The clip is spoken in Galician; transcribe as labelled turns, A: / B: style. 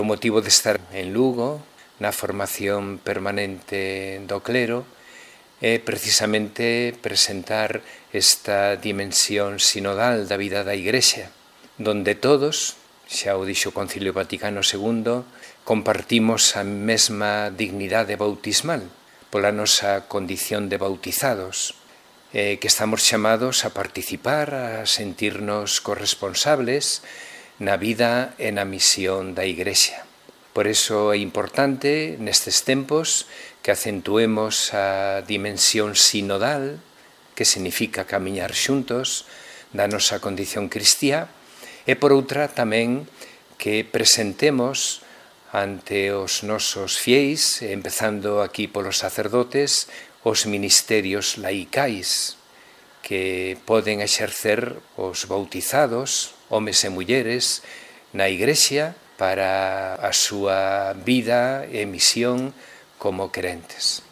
A: O motivo de estar en Lugo, na formación permanente do clero, é precisamente presentar esta dimensión sinodal da vida da Igrexa, donde todos, xa o dixo o Concilio Vaticano II, compartimos a mesma dignidade bautismal pola nosa condición de bautizados, que estamos chamados a participar, a sentirnos corresponsables na vida e na misión da Igrexa. Por iso é importante nestes tempos que acentuemos a dimensión sinodal, que significa camiñar xuntos da nosa condición cristiá, e por outra tamén que presentemos ante os nosos fieis, empezando aquí polos sacerdotes, os ministerios laicais que poden exercer os bautizados, homes e mulleres, na Igrexa para a súa vida e misión como crentes.